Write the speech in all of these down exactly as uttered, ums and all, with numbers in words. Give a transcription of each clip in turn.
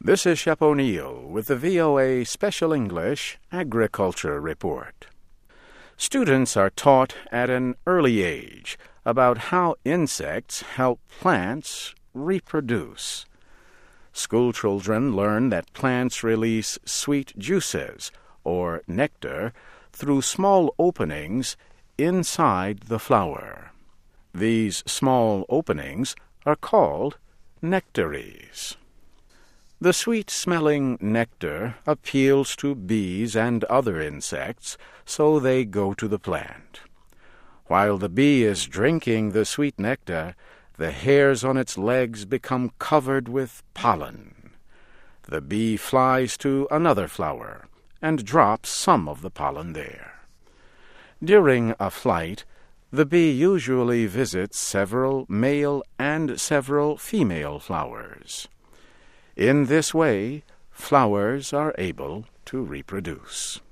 This is Shep O'Neill with the V O A Special English Agriculture Report. Students are taught at an early age about how insects help plants reproduce. School children learn that plants release sweet juices, or nectar, through small openings inside the flower. These small openings are called nectaries. The sweet-smelling nectar appeals to bees and other insects, so they go to the plant. While the bee is drinking the sweet nectar, the hairs on its legs become covered with pollen. The bee flies to another flower and drops some of the pollen there. During a flight, the bee usually visits several male and several female flowers. In this way, flowers are able to reproduce.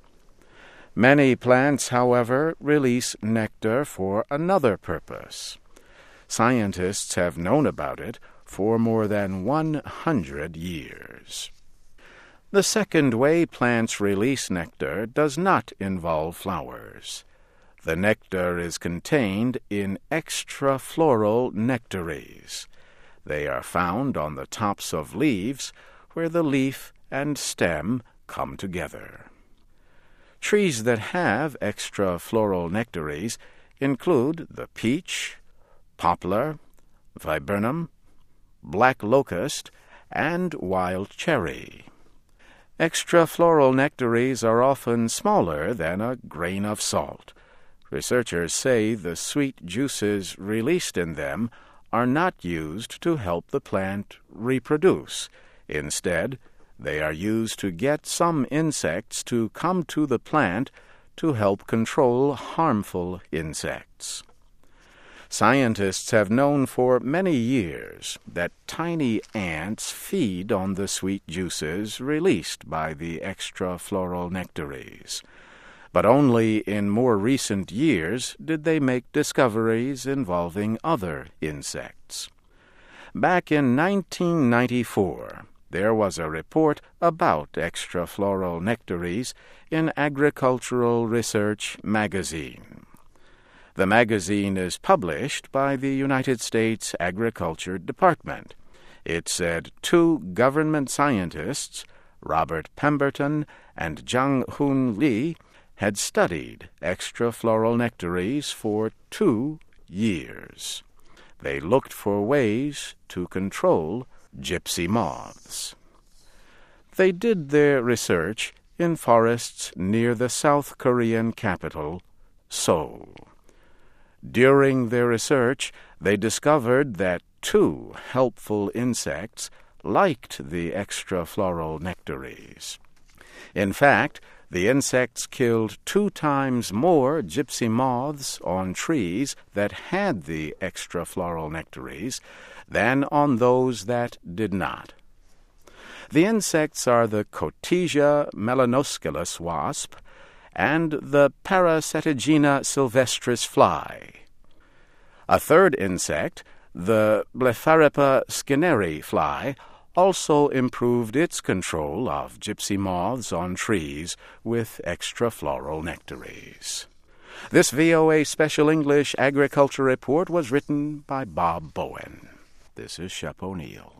Many plants, however, release nectar for another purpose. Scientists have known about it for more than one hundred years. The second way plants release nectar does not involve flowers. The nectar is contained in extrafloral nectaries. They are found on the tops of leaves, where the leaf and stem come together. Trees that have extrafloral nectaries include the peach, poplar, viburnum, black locust, and wild cherry. Extrafloral nectaries are often smaller than a grain of salt. Researchers say the sweet juices released in them are not used to help the plant reproduce. Instead, they are used to get some insects to come to the plant to help control harmful insects. Scientists have known for many years that tiny ants feed on the sweet juices released by the extrafloral nectaries. But only in more recent years did they make discoveries involving other insects. Back in nineteen ninety-four, there was a report about extrafloral nectaries in Agricultural Research magazine. The magazine is published by the United States Agriculture Department. It said two government scientists, Robert Pemberton and Jung Hoon Lee, had studied extrafloral nectaries for two years. They looked for ways to control gypsy moths. They did their research in forests near the South Korean capital, Seoul. During their research, they discovered that two helpful insects liked the extrafloral nectaries. In fact, the insects killed two times more gypsy moths on trees that had the extrafloral nectaries than on those that did not. The insects are the Cotesia melanoscilus wasp and the Paracetigena sylvestris fly. A third insect, the Blepharopa skinneri fly, also improved its control of gypsy moths on trees with extrafloral nectaries. This V O A Special English Agriculture Report was written by Bob Bowen. This is Shep O'Neill.